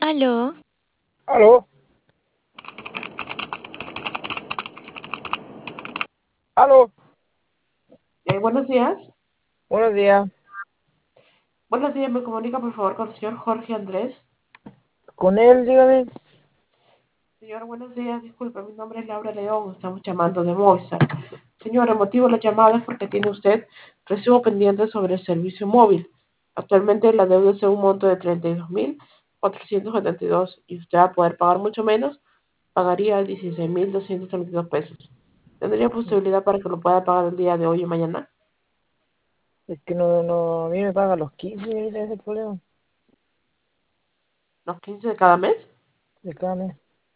Aló, Aló, aló, Buenos días. buenos días. Buenos días, me comunica por favor con el señor Jorge Andrés. Con él, dígame. Señor, buenos días. Disculpe, mi nombre es Laura León. Estamos llamando de Movistar. Señor, el motivo de la llamada es porque tiene usted recibo pendiente sobre el servicio móvil. Actualmente la deuda es de un monto de 32.472 y usted va a poder pagar mucho menos. Pagaría 16.232 pesos. ¿Tendría posibilidad para que lo pueda pagar el día de hoy o mañana? Es que no, a mí me pagan los 15, señorita, ese es el problema. ¿Los 15 de cada mes? De cada mes.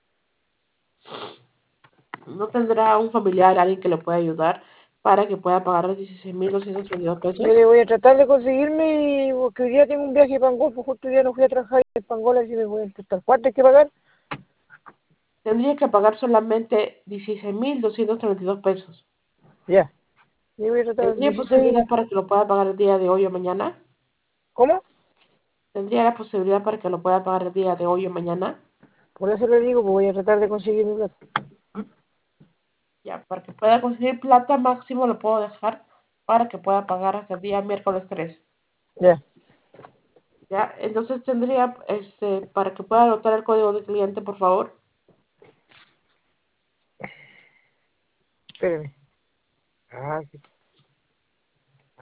¿No tendrá un familiar, alguien que le pueda ayudar para que pueda pagar los 16.232 pesos? Mire, voy a tratar de conseguirme, porque hoy día tengo un viaje a Pangol, pues justo hoy día no fui a trabajar en Pangol, así me voy a intentar. ¿Cuánto hay que pagar? Tendría que pagar solamente 16.232 pesos. Ya. Yo voy a tratar ¿Tendría 16. posibilidad para que lo pueda pagar el día de hoy o mañana? ¿Cómo? ¿Tendría la posibilidad para que lo pueda pagar el día de hoy o mañana? Por eso le digo, pues voy a tratar de conseguir mi plata. Ya, para que pueda conseguir plata máximo lo puedo dejar para que pueda pagar hasta el día miércoles 3. Ya, Ya, entonces tendría, para que pueda anotar el código de cliente, por favor. espérame. Ah,